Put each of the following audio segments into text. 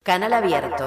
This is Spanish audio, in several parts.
Canal Abierto.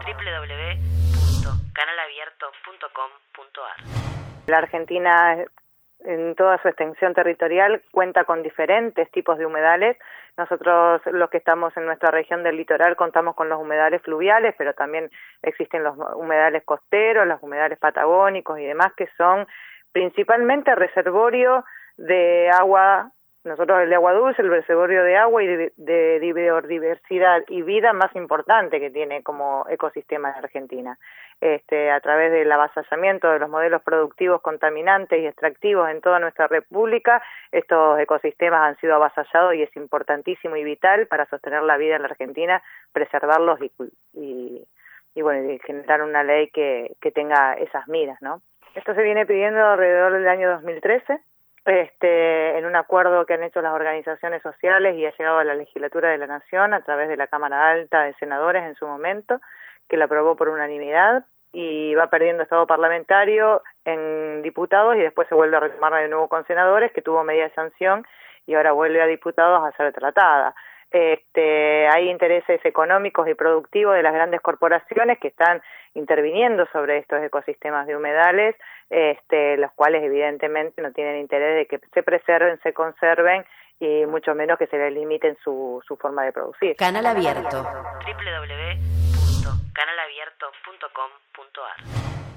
www.canalabierto.com.ar. La Argentina, en toda su extensión territorial, cuenta con diferentes tipos de humedales. Nosotros, los que estamos en nuestra región del litoral, contamos con los humedales fluviales, pero también existen los humedales costeros, los humedales patagónicos y demás, que son principalmente reservorio de agua. Nosotros el de agua dulce, el reservorio de agua y de biodiversidad y vida más importante que tiene como ecosistema en Argentina. A través del avasallamiento de los modelos productivos contaminantes y extractivos en toda nuestra república, estos ecosistemas han sido avasallados y es importantísimo y vital para sostener la vida en la Argentina, preservarlos y generar una ley que tenga esas miras, ¿no? Esto se viene pidiendo alrededor del año 2013. En un acuerdo que han hecho las organizaciones sociales y ha llegado a la legislatura de la Nación a través de la Cámara Alta de Senadores en su momento, que la aprobó por unanimidad y va perdiendo estado parlamentario en diputados y después se vuelve a retomar de nuevo con senadores, que tuvo media sanción y ahora vuelve a diputados a ser tratada. Hay intereses económicos y productivos de las grandes corporaciones que están interviniendo sobre estos ecosistemas de humedales, los cuales evidentemente no tienen interés de que se preserven, se conserven y mucho menos que se les limiten su forma de producir. Canal Abierto. www.canalabierto.com.ar